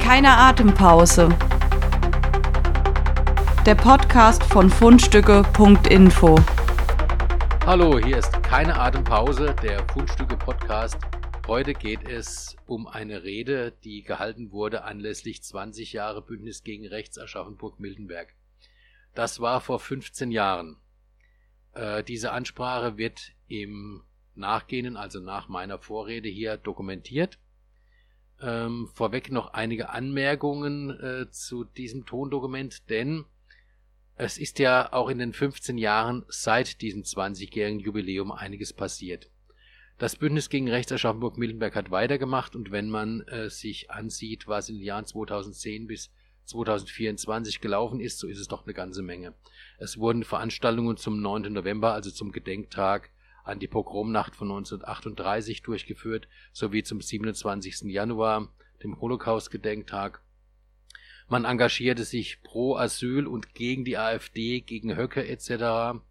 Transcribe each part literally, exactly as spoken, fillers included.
Keine Atempause. Der Podcast von Fundstücke Punkt info. Hallo, hier ist Keine Atempause, der Fundstücke-Podcast. Heute geht es um eine Rede, die gehalten wurde anlässlich zwanzig Jahre Bündnis gegen Rechts Aschaffenburg-Miltenberg. Das war vor fünfzehn Jahren. Äh, diese Ansprache wird im Nachgehenden, also nach meiner Vorrede hier, dokumentiert. Ähm, vorweg noch einige Anmerkungen äh, zu diesem Tondokument, denn es ist ja auch in den fünfzehn Jahren seit diesem zwanzigjährigen Jubiläum einiges passiert. Das Bündnis gegen Rechts Aschaffenburg-Miltenberg hat weitergemacht, und wenn man äh, sich ansieht, was in den Jahren zweitausendzehn bis zweitausendvierundzwanzig gelaufen ist, so ist es doch eine ganze Menge. Es wurden Veranstaltungen zum neunten November, also zum Gedenktag an die Pogromnacht von neunzehnhundertachtunddreißig, durchgeführt, sowie zum siebenundzwanzigsten Januar, dem Holocaust-Gedenktag. Man engagierte sich pro Asyl und gegen die AfD, gegen Höcke et cetera.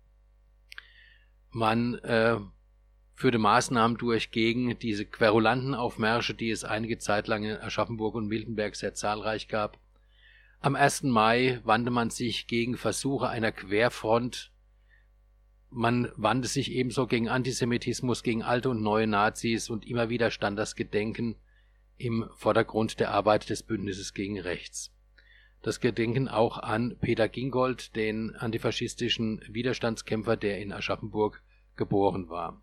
Man äh, führte Maßnahmen durch gegen diese Querulantenaufmärsche, die es einige Zeit lang in Aschaffenburg und Miltenberg sehr zahlreich gab. Am ersten Mai wandte man sich gegen Versuche einer Querfront. Man wandte sich ebenso gegen Antisemitismus, gegen alte und neue Nazis, und immer wieder stand das Gedenken im Vordergrund der Arbeit des Bündnisses gegen Rechts. Das Gedenken auch an Peter Gingold, den antifaschistischen Widerstandskämpfer, der in Aschaffenburg geboren war.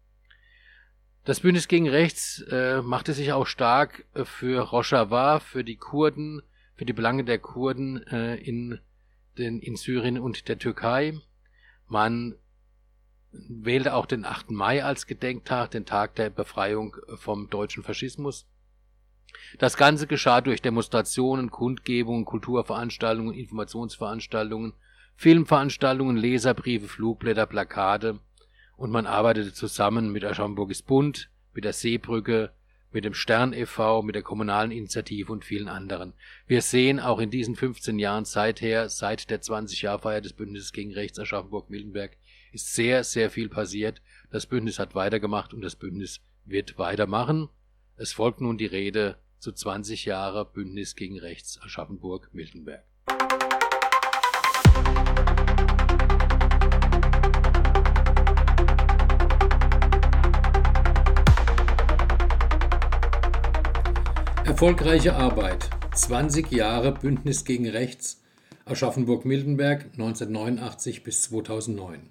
Das Bündnis gegen Rechts äh, machte sich auch stark für Rojava, für die Kurden, für die Belange der Kurden äh, in, den, in Syrien und der Türkei. Man wählte auch den achten Mai als Gedenktag, den Tag der Befreiung vom deutschen Faschismus. Das Ganze geschah durch Demonstrationen, Kundgebungen, Kulturveranstaltungen, Informationsveranstaltungen, Filmveranstaltungen, Leserbriefe, Flugblätter, Plakate, und man arbeitete zusammen mit Aschaffenburg ist bunt, mit der Seebrücke, mit dem Stern e V, mit der Kommunalen Initiative und vielen anderen. Wir sehen auch in diesen fünfzehn Jahren seither, seit der zwanzig-Jahr-Feier des Bündnisses gegen Rechts Aschaffenburg-Miltenberg, ist sehr, sehr viel passiert. Das Bündnis hat weitergemacht und das Bündnis wird weitermachen. Es folgt nun die Rede zu zwanzig Jahre Bündnis gegen Rechts Aschaffenburg-Miltenberg. Erfolgreiche Arbeit. zwanzig Jahre Bündnis gegen Rechts Aschaffenburg-Miltenberg neunzehnhundertneunundachtzig bis zweitausendneun.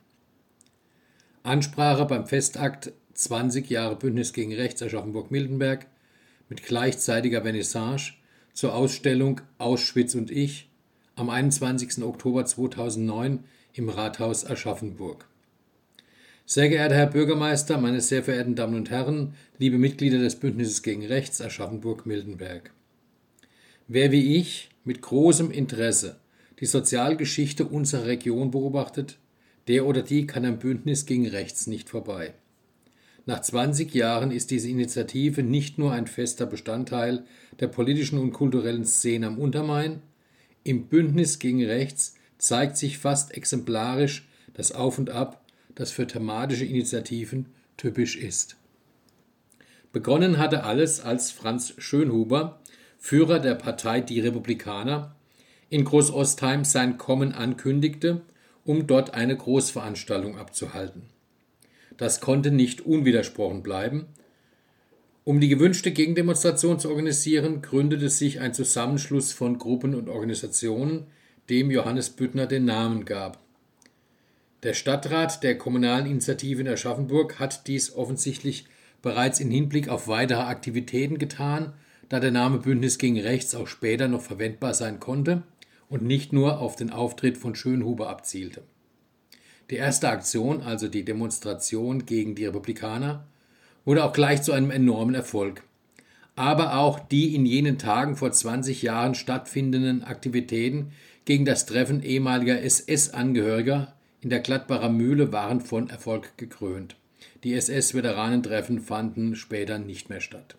Ansprache beim Festakt zwanzig Jahre Bündnis gegen Rechts Aschaffenburg-Miltenberg mit gleichzeitiger Vernissage zur Ausstellung Auschwitz und ich am einundzwanzigsten Oktober zweitausendneun im Rathaus Aschaffenburg. Sehr geehrter Herr Bürgermeister, meine sehr verehrten Damen und Herren, liebe Mitglieder des Bündnisses gegen Rechts Aschaffenburg-Miltenberg. Wer wie ich mit großem Interesse die Sozialgeschichte unserer Region beobachtet, der oder die kann am Bündnis gegen Rechts nicht vorbei. Nach zwanzig Jahren ist diese Initiative nicht nur ein fester Bestandteil der politischen und kulturellen Szene am Untermain. Im Bündnis gegen Rechts zeigt sich fast exemplarisch das Auf und Ab, das für thematische Initiativen typisch ist. Begonnen hatte alles, als Franz Schönhuber, Führer der Partei Die Republikaner, in Großostheim sein Kommen ankündigte, um dort eine Großveranstaltung abzuhalten. Das konnte nicht unwidersprochen bleiben. Um die gewünschte Gegendemonstration zu organisieren, gründete sich ein Zusammenschluss von Gruppen und Organisationen, dem Johannes Büttner den Namen gab. Der Stadtrat der Kommunalen Initiative in Aschaffenburg hat dies offensichtlich bereits in Hinblick auf weitere Aktivitäten getan, da der Name Bündnis gegen Rechts auch später noch verwendbar sein konnte und nicht nur auf den Auftritt von Schönhuber abzielte. Die erste Aktion, also die Demonstration gegen die Republikaner, wurde auch gleich zu einem enormen Erfolg. Aber auch die in jenen Tagen vor zwanzig Jahren stattfindenden Aktivitäten gegen das Treffen ehemaliger S S-Angehöriger in der Gladbacher Mühle waren von Erfolg gekrönt. Die S S-Veteranentreffen fanden später nicht mehr statt.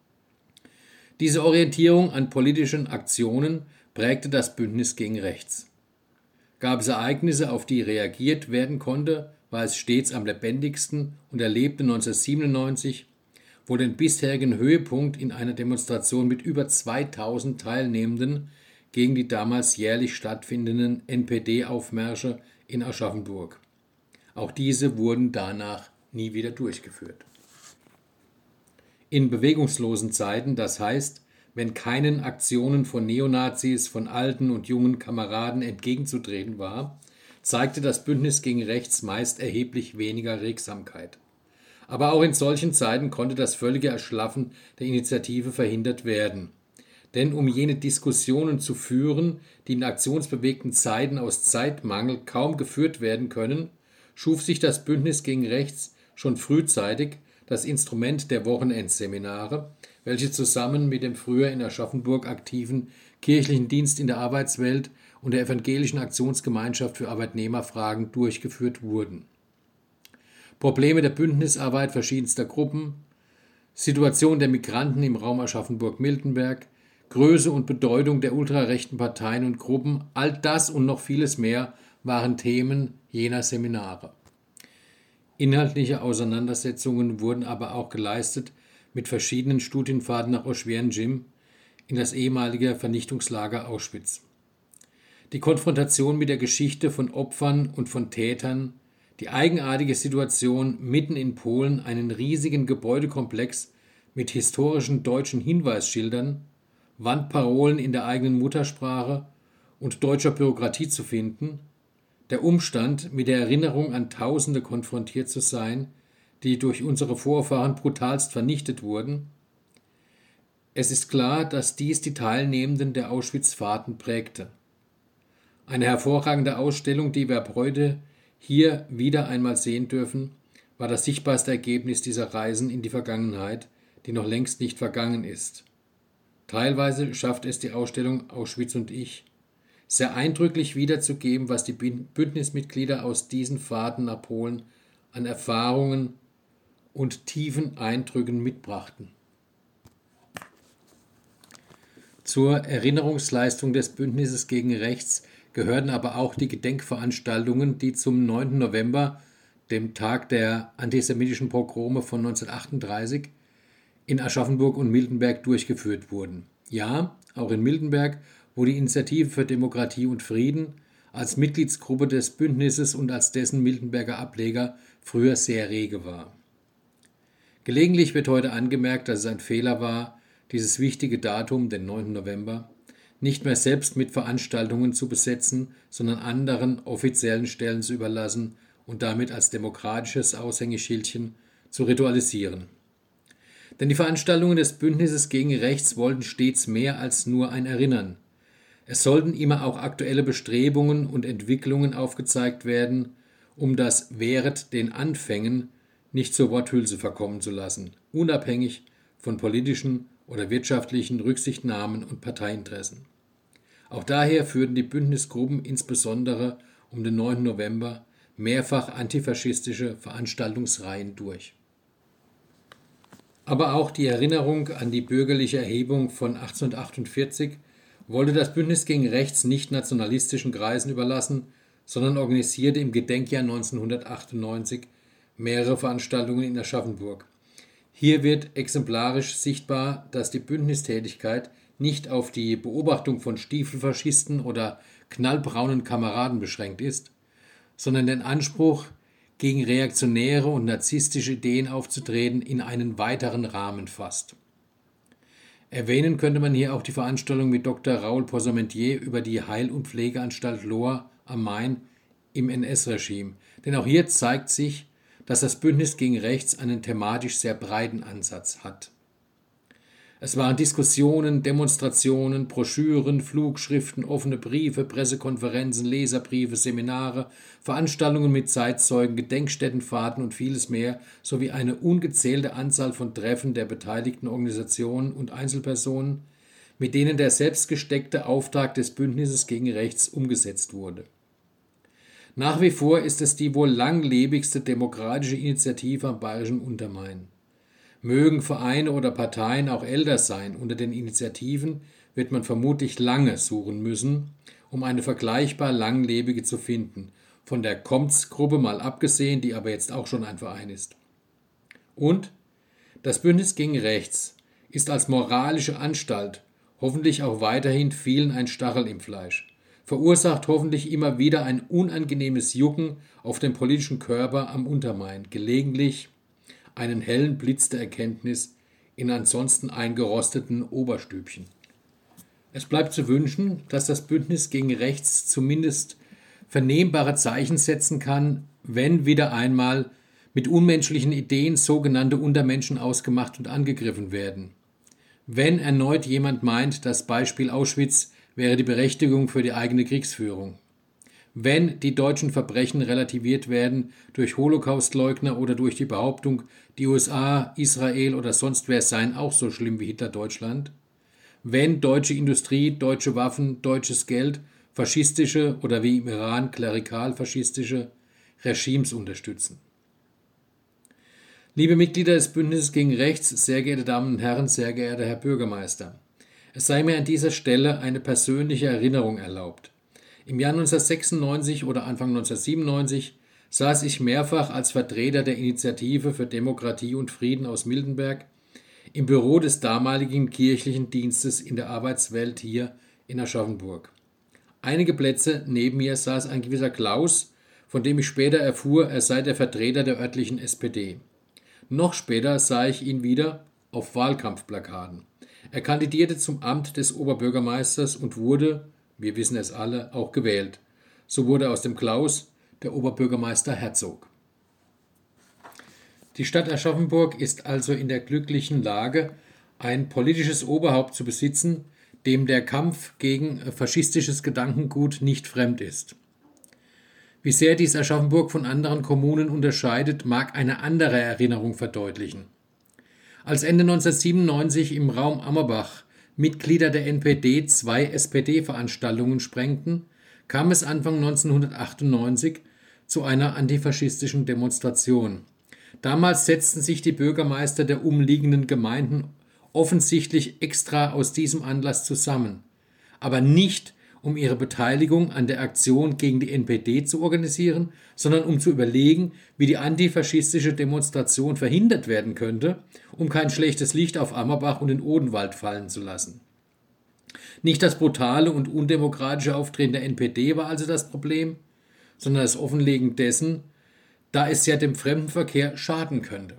Diese Orientierung an politischen Aktionen prägte das Bündnis gegen Rechts. Gab es Ereignisse, auf die reagiert werden konnte, war es stets am lebendigsten und erlebte neunzehnhundertsiebenundneunzig wohl den bisherigen Höhepunkt in einer Demonstration mit über zweitausend Teilnehmenden gegen die damals jährlich stattfindenden N P D-Aufmärsche in Aschaffenburg. Auch diese wurden danach nie wieder durchgeführt. In bewegungslosen Zeiten, das heißt, wenn keinen Aktionen von Neonazis, von alten und jungen Kameraden entgegenzutreten war, zeigte das Bündnis gegen Rechts meist erheblich weniger Regsamkeit. Aber auch in solchen Zeiten konnte das völlige Erschlaffen der Initiative verhindert werden. Denn um jene Diskussionen zu führen, die in aktionsbewegten Zeiten aus Zeitmangel kaum geführt werden können, schuf sich das Bündnis gegen Rechts schon frühzeitig das Instrument der Wochenendseminare, welche zusammen mit dem früher in Aschaffenburg aktiven kirchlichen Dienst in der Arbeitswelt und der Evangelischen Aktionsgemeinschaft für Arbeitnehmerfragen durchgeführt wurden. Probleme der Bündnisarbeit verschiedenster Gruppen, Situation der Migranten im Raum Aschaffenburg-Miltenberg, Größe und Bedeutung der ultrarechten Parteien und Gruppen, all das und noch vieles mehr waren Themen jener Seminare. Inhaltliche Auseinandersetzungen wurden aber auch geleistet mit verschiedenen Studienfahrten nach Oświęcim in das ehemalige Vernichtungslager Auschwitz. Die Konfrontation mit der Geschichte von Opfern und von Tätern, die eigenartige Situation, mitten in Polen einen riesigen Gebäudekomplex mit historischen deutschen Hinweisschildern, Wandparolen in der eigenen Muttersprache und deutscher Bürokratie zu finden, der Umstand, mit der Erinnerung an Tausende konfrontiert zu sein, die durch unsere Vorfahren brutalst vernichtet wurden. Es ist klar, dass dies die Teilnehmenden der Auschwitz-Fahrten prägte. Eine hervorragende Ausstellung, die wir ab heute hier wieder einmal sehen dürfen, war das sichtbarste Ergebnis dieser Reisen in die Vergangenheit, die noch längst nicht vergangen ist. Teilweise schafft es die Ausstellung Auschwitz und ich, sehr eindrücklich wiederzugeben, was die Bündnismitglieder aus diesen Fahrten nach Polen an Erfahrungen und tiefen Eindrücken mitbrachten. Zur Erinnerungsleistung des Bündnisses gegen Rechts gehörten aber auch die Gedenkveranstaltungen, die zum neunten November, dem Tag der antisemitischen Pogrome von neunzehnhundertachtunddreißig, in Aschaffenburg und Miltenberg durchgeführt wurden. Ja, auch in Miltenberg, wo die Initiative für Demokratie und Frieden als Mitgliedsgruppe des Bündnisses und als dessen Miltenberger Ableger früher sehr rege war. Gelegentlich wird heute angemerkt, dass es ein Fehler war, dieses wichtige Datum, den neunten November, nicht mehr selbst mit Veranstaltungen zu besetzen, sondern anderen offiziellen Stellen zu überlassen und damit als demokratisches Aushängeschildchen zu ritualisieren. Denn die Veranstaltungen des Bündnisses gegen Rechts wollten stets mehr als nur ein Erinnern. Es sollten immer auch aktuelle Bestrebungen und Entwicklungen aufgezeigt werden, um das während den Anfängen nicht zur Worthülse verkommen zu lassen, unabhängig von politischen oder wirtschaftlichen Rücksichtnahmen und Parteiinteressen. Auch daher führten die Bündnisgruppen insbesondere um den neunten November mehrfach antifaschistische Veranstaltungsreihen durch. Aber auch die Erinnerung an die bürgerliche Erhebung von achtzehnhundertachtundvierzig wollte das Bündnis gegen Rechts nicht nationalistischen Kreisen überlassen, sondern organisierte im Gedenkjahr neunzehnhundertachtundneunzig mehrere Veranstaltungen in Aschaffenburg. Hier wird exemplarisch sichtbar, dass die Bündnistätigkeit nicht auf die Beobachtung von Stiefelfaschisten oder knallbraunen Kameraden beschränkt ist, sondern den Anspruch, gegen reaktionäre und narzisstische Ideen aufzutreten, in einen weiteren Rahmen fasst. Erwähnen könnte man hier auch die Veranstaltung mit Doktor Raoul Possamentier über die Heil- und Pflegeanstalt Lohr am Main im N S-Regime. Denn auch hier zeigt sich, dass das Bündnis gegen Rechts einen thematisch sehr breiten Ansatz hat. Es waren Diskussionen, Demonstrationen, Broschüren, Flugschriften, offene Briefe, Pressekonferenzen, Leserbriefe, Seminare, Veranstaltungen mit Zeitzeugen, Gedenkstättenfahrten und vieles mehr, sowie eine ungezählte Anzahl von Treffen der beteiligten Organisationen und Einzelpersonen, mit denen der selbstgesteckte Auftrag des Bündnisses gegen Rechts umgesetzt wurde. Nach wie vor ist es die wohl langlebigste demokratische Initiative am bayerischen Untermain. Mögen Vereine oder Parteien auch älter sein, unter den Initiativen wird man vermutlich lange suchen müssen, um eine vergleichbar langlebige zu finden, von der Komts-Gruppe mal abgesehen, die aber jetzt auch schon ein Verein ist. Und Das Bündnis gegen Rechts ist als moralische Anstalt hoffentlich auch weiterhin vielen ein Stachel im Fleisch, verursacht hoffentlich immer wieder ein unangenehmes Jucken auf dem politischen Körper am Untermain, gelegentlich einen hellen Blitz der Erkenntnis in ansonsten eingerosteten Oberstübchen. Es bleibt zu wünschen, dass das Bündnis gegen Rechts zumindest vernehmbare Zeichen setzen kann, wenn wieder einmal mit unmenschlichen Ideen sogenannte Untermenschen ausgemacht und angegriffen werden. Wenn erneut jemand meint, das Beispiel Auschwitz wäre die Berechtigung für die eigene Kriegsführung. Wenn die deutschen Verbrechen relativiert werden durch Holocaustleugner oder durch die Behauptung, die U S A, Israel oder sonst wer seien auch so schlimm wie Hitler-Deutschland. Wenn deutsche Industrie, deutsche Waffen, deutsches Geld, faschistische oder wie im Iran klerikal-faschistische Regimes unterstützen. Liebe Mitglieder des Bündnisses gegen Rechts, sehr geehrte Damen und Herren, sehr geehrter Herr Bürgermeister, es sei mir an dieser Stelle eine persönliche Erinnerung erlaubt. Im Jahr neunzehnhundertsechsundneunzig oder Anfang neunzehnhundertsiebenundneunzig saß ich mehrfach als Vertreter der Initiative für Demokratie und Frieden aus Miltenberg im Büro des damaligen kirchlichen Dienstes in der Arbeitswelt hier in Aschaffenburg. Einige Plätze neben mir saß ein gewisser Klaus, von dem ich später erfuhr, er sei der Vertreter der örtlichen S P D. Noch später sah ich ihn wieder auf Wahlkampfplakaten. Er kandidierte zum Amt des Oberbürgermeisters und wurde, wir wissen es alle, auch gewählt. So wurde aus dem Klaus der Oberbürgermeister Herzog. Die Stadt Aschaffenburg ist also in der glücklichen Lage, ein politisches Oberhaupt zu besitzen, dem der Kampf gegen faschistisches Gedankengut nicht fremd ist. Wie sehr dies Aschaffenburg von anderen Kommunen unterscheidet, mag eine andere Erinnerung verdeutlichen. Als Ende neunzehnhundertsiebenundneunzig im Raum Ammerbach Mitglieder der N P D zwei S P D-Veranstaltungen sprengten, kam es Anfang neunzehnhundertachtundneunzig zu einer antifaschistischen Demonstration. Damals setzten sich die Bürgermeister der umliegenden Gemeinden offensichtlich extra aus diesem Anlass zusammen, aber nicht um ihre Beteiligung an der Aktion gegen die N P D zu organisieren, sondern um zu überlegen, wie die antifaschistische Demonstration verhindert werden könnte, um kein schlechtes Licht auf Ammerbach und den Odenwald fallen zu lassen. Nicht das brutale und undemokratische Auftreten der N P D war also das Problem, sondern das Offenlegen dessen, da es ja dem Fremdenverkehr schaden könnte.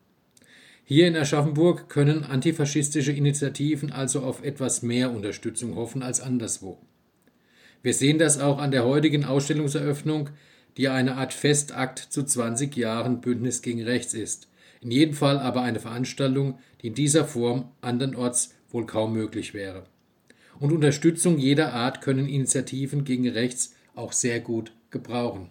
Hier in Aschaffenburg können antifaschistische Initiativen also auf etwas mehr Unterstützung hoffen als anderswo. Wir sehen das auch an der heutigen Ausstellungseröffnung, die eine Art Festakt zu zwanzig Jahren Bündnis gegen Rechts ist. In jedem Fall aber eine Veranstaltung, die in dieser Form andernorts wohl kaum möglich wäre. Und Unterstützung jeder Art können Initiativen gegen Rechts auch sehr gut gebrauchen.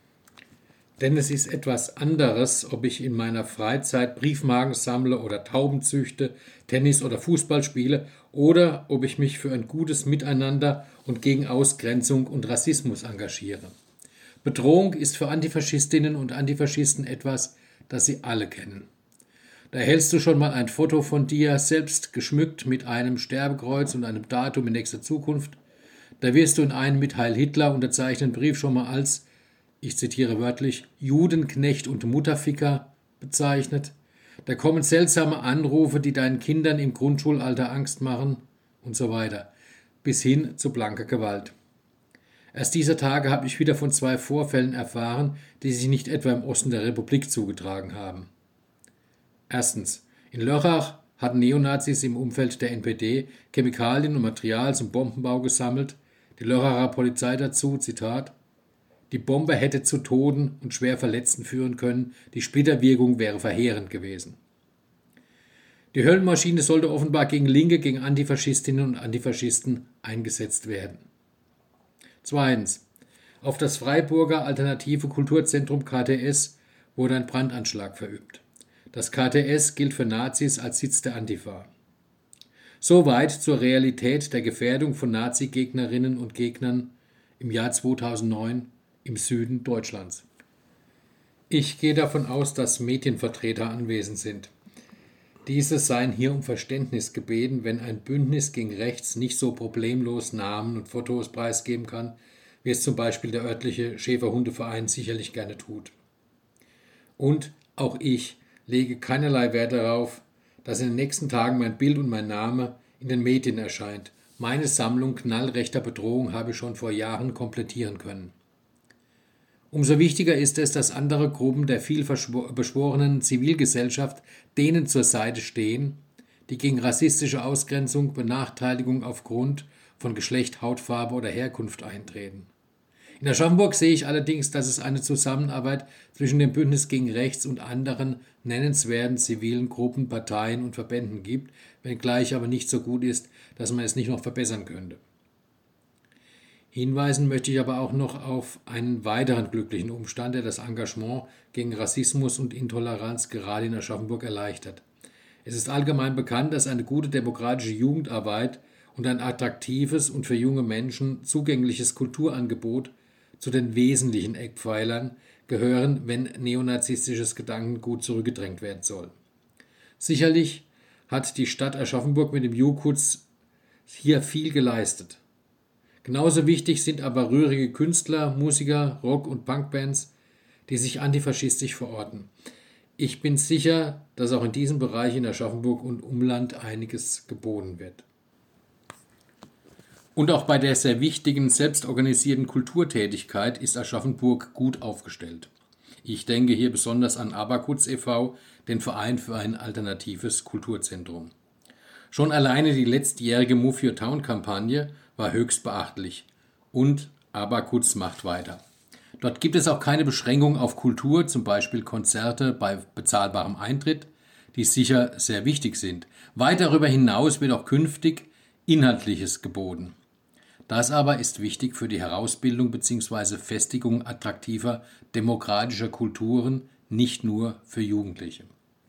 Denn es ist etwas anderes, ob ich in meiner Freizeit Briefmarken sammle oder Tauben züchte, Tennis oder Fußball spiele oder ob ich mich für ein gutes Miteinander und gegen Ausgrenzung und Rassismus engagiere. Bedrohung ist für Antifaschistinnen und Antifaschisten etwas, das sie alle kennen. Da hältst du schon mal ein Foto von dir, selbst geschmückt mit einem Sterbekreuz und einem Datum in nächster Zukunft. Da wirst du in einen mit Heil Hitler unterzeichneten Brief schon mal als, ich zitiere wörtlich, Judenknecht und Mutterficker bezeichnet. Da kommen seltsame Anrufe, die deinen Kindern im Grundschulalter Angst machen und so weiter, bis hin zu blanker Gewalt. Erst dieser Tage habe ich wieder von zwei Vorfällen erfahren, die sich nicht etwa im Osten der Republik zugetragen haben. Erstens, in Lörrach hatten Neonazis im Umfeld der N P D Chemikalien und Material zum Bombenbau gesammelt. Die Lörracher Polizei dazu, Zitat, die Bombe hätte zu Toten und schwer Verletzten führen können, die Splitterwirkung wäre verheerend gewesen. Die Höllenmaschine sollte offenbar gegen Linke, gegen Antifaschistinnen und Antifaschisten eingesetzt werden. Zweitens. Auf das Freiburger Alternative Kulturzentrum K T S wurde ein Brandanschlag verübt. Das K T S gilt für Nazis als Sitz der Antifa. Soweit zur Realität der Gefährdung von Nazi-Gegnerinnen und Gegnern im Jahr zweitausendneun im Süden Deutschlands. Ich gehe davon aus, dass Medienvertreter anwesend sind. Diese seien hier um Verständnis gebeten, wenn ein Bündnis gegen Rechts nicht so problemlos Namen und Fotos preisgeben kann, wie es zum Beispiel der örtliche Schäferhundeverein sicherlich gerne tut. Und auch ich lege keinerlei Wert darauf, dass in den nächsten Tagen mein Bild und mein Name in den Medien erscheint. Meine Sammlung knallrechter Bedrohung habe ich schon vor Jahren komplettieren können. Umso wichtiger ist es, dass andere Gruppen der vielbeschworenen Zivilgesellschaft denen zur Seite stehen, die gegen rassistische Ausgrenzung, Benachteiligung aufgrund von Geschlecht, Hautfarbe oder Herkunft eintreten. In Aschaffenburg sehe ich allerdings, dass es eine Zusammenarbeit zwischen dem Bündnis gegen Rechts und anderen nennenswerten zivilen Gruppen, Parteien und Verbänden gibt, wenngleich aber nicht so gut ist, dass man es nicht noch verbessern könnte. Hinweisen möchte ich aber auch noch auf einen weiteren glücklichen Umstand, der das Engagement gegen Rassismus und Intoleranz gerade in Aschaffenburg erleichtert. Es ist allgemein bekannt, dass eine gute demokratische Jugendarbeit und ein attraktives und für junge Menschen zugängliches Kulturangebot zu den wesentlichen Eckpfeilern gehören, wenn neonazistisches Gedankengut zurückgedrängt werden soll. Sicherlich hat die Stadt Aschaffenburg mit dem Jukuts hier viel geleistet. Genauso wichtig sind aber rührige Künstler, Musiker, Rock- und Punkbands, die sich antifaschistisch verorten. Ich bin sicher, dass auch in diesem Bereich in Aschaffenburg und Umland einiges geboten wird. Und auch bei der sehr wichtigen, selbstorganisierten Kulturtätigkeit ist Aschaffenburg gut aufgestellt. Ich denke hier besonders an Abakuts e V, den Verein für ein alternatives Kulturzentrum. Schon alleine die letztjährige Move Your Town-Kampagne war höchst beachtlich. Und Abakuts macht weiter. Dort gibt es auch keine Beschränkung auf Kultur, zum Beispiel Konzerte bei bezahlbarem Eintritt, die sicher sehr wichtig sind. Weit darüber hinaus wird auch künftig Inhaltliches geboten. Das aber ist wichtig für die Herausbildung bzw. Festigung attraktiver demokratischer Kulturen, nicht nur für Jugendliche.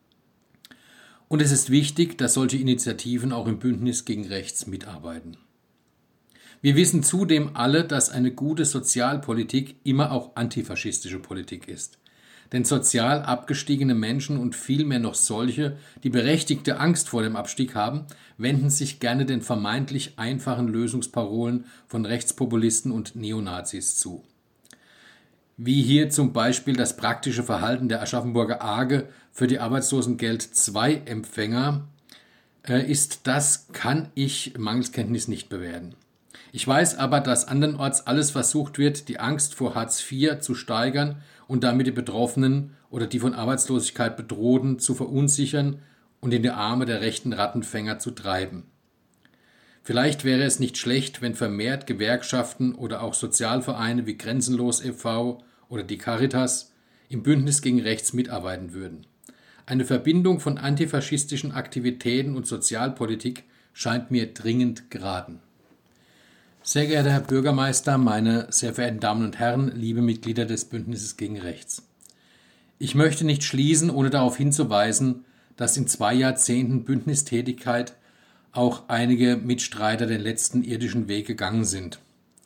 Und es ist wichtig, dass solche Initiativen auch im Bündnis gegen Rechts mitarbeiten. Wir wissen zudem alle, dass eine gute Sozialpolitik immer auch antifaschistische Politik ist. Denn sozial abgestiegene Menschen und vielmehr noch solche, die berechtigte Angst vor dem Abstieg haben, wenden sich gerne den vermeintlich einfachen Lösungsparolen von Rechtspopulisten und Neonazis zu. Wie hier zum Beispiel das praktische Verhalten der Aschaffenburger A G E für die Arbeitslosengeld zwei Empfänger äh, ist, das kann ich mangels Kenntnis nicht bewerten. Ich weiß aber, dass andernorts alles versucht wird, die Angst vor Hartz vier zu steigern und damit die Betroffenen oder die von Arbeitslosigkeit Bedrohten zu verunsichern und in die Arme der rechten Rattenfänger zu treiben. Vielleicht wäre es nicht schlecht, wenn vermehrt Gewerkschaften oder auch Sozialvereine wie Grenzenlos e V oder die Caritas im Bündnis gegen Rechts mitarbeiten würden. Eine Verbindung von antifaschistischen Aktivitäten und Sozialpolitik scheint mir dringend geraten. Sehr geehrter Herr Bürgermeister, meine sehr verehrten Damen und Herren, liebe Mitglieder des Bündnisses gegen Rechts. Ich möchte nicht schließen, ohne darauf hinzuweisen, dass in zwei Jahrzehnten Bündnistätigkeit auch einige Mitstreiter den letzten irdischen Weg gegangen sind.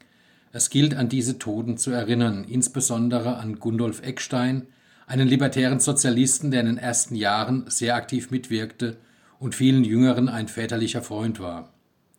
Es gilt, an diese Toten zu erinnern, insbesondere an Gundolf Eckstein, einen libertären Sozialisten, der in den ersten Jahren sehr aktiv mitwirkte und vielen Jüngeren ein väterlicher Freund war.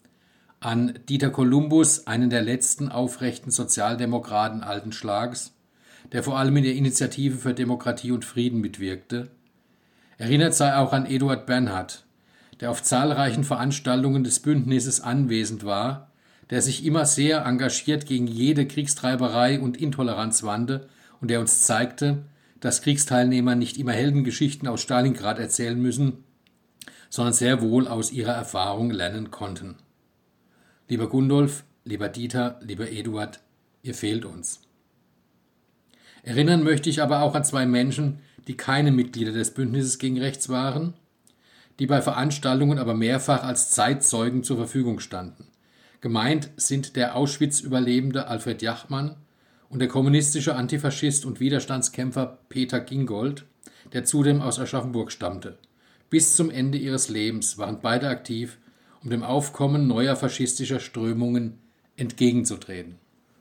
An Dieter Columbus, einen der letzten aufrechten Sozialdemokraten alten Schlags, der vor allem in der Initiative für Demokratie und Frieden mitwirkte. Erinnert sei auch an Eduard Bernhard, der auf zahlreichen Veranstaltungen des Bündnisses anwesend war, der sich immer sehr engagiert gegen jede Kriegstreiberei und Intoleranz wandte und der uns zeigte, dass Kriegsteilnehmer nicht immer Heldengeschichten aus Stalingrad erzählen müssen, sondern sehr wohl aus ihrer Erfahrung lernen konnten. Lieber Gundolf, lieber Dieter, lieber Eduard, ihr fehlt uns. Erinnern möchte ich aber auch an zwei Menschen, die keine Mitglieder des Bündnisses gegen Rechts waren, die bei Veranstaltungen aber mehrfach als Zeitzeugen zur Verfügung standen. Gemeint sind der Auschwitz-Überlebende Alfred Jachmann und der kommunistische Antifaschist und Widerstandskämpfer Peter Gingold, der zudem aus Aschaffenburg stammte. Bis zum Ende ihres Lebens waren beide aktiv, um dem Aufkommen neuer faschistischer Strömungen entgegenzutreten.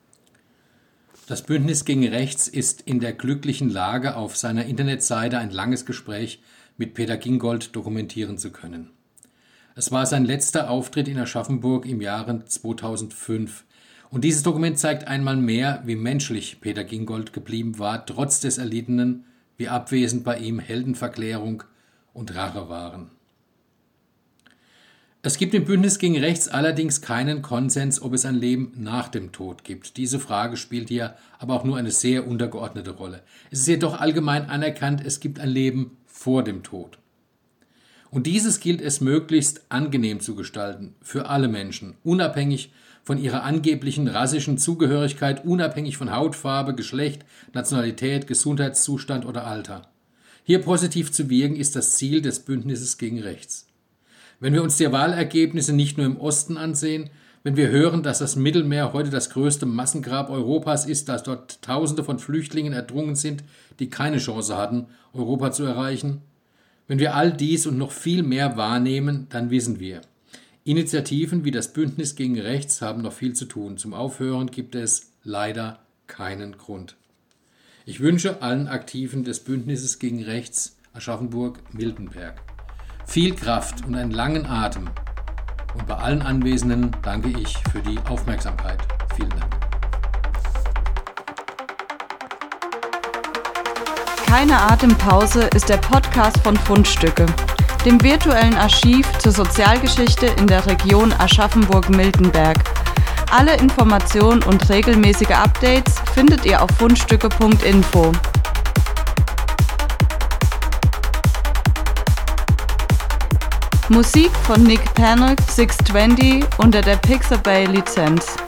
Das Bündnis gegen Rechts ist in der glücklichen Lage, auf seiner Internetseite ein langes Gespräch mit Peter Gingold dokumentieren zu können. Es war sein letzter Auftritt in Aschaffenburg im Jahre zweitausendfünf. Und dieses Dokument zeigt einmal mehr, wie menschlich Peter Gingold geblieben war, trotz des erlittenen wie abwesend bei ihm Heldenverklärung und Rache waren. Es gibt im Bündnis gegen Rechts allerdings keinen Konsens, ob es ein Leben nach dem Tod gibt. Diese Frage spielt hier aber auch nur eine sehr untergeordnete Rolle. Es ist jedoch allgemein anerkannt, es gibt ein Leben vor dem Tod. Und dieses gilt es möglichst angenehm zu gestalten für alle Menschen, unabhängig von ihrer angeblichen rassischen Zugehörigkeit, unabhängig von Hautfarbe, Geschlecht, Nationalität, Gesundheitszustand oder Alter. Hier positiv zu wirken ist das Ziel des Bündnisses gegen Rechts. Wenn wir uns die Wahlergebnisse nicht nur im Osten ansehen, wenn wir hören, dass das Mittelmeer heute das größte Massengrab Europas ist, dass dort Tausende von Flüchtlingen erdrungen sind, die keine Chance hatten, Europa zu erreichen, wenn wir all dies und noch viel mehr wahrnehmen, dann wissen wir, Initiativen wie das Bündnis gegen Rechts haben noch viel zu tun. Zum Aufhören gibt es leider keinen Grund. Ich wünsche allen Aktiven des Bündnisses gegen Rechts Aschaffenburg-Miltenberg viel Kraft und einen langen Atem. Und bei allen Anwesenden danke ich für die Aufmerksamkeit. Vielen Dank. Keine Atempause ist der Podcast von Fundstücke, dem virtuellen Archiv zur Sozialgeschichte in der Region Aschaffenburg-Miltenberg. Alle Informationen und regelmäßige Updates findet ihr auf fundstücke punkt info. Musik von Nick Panic sechshundertzwanzig unter der Pixabay Lizenz.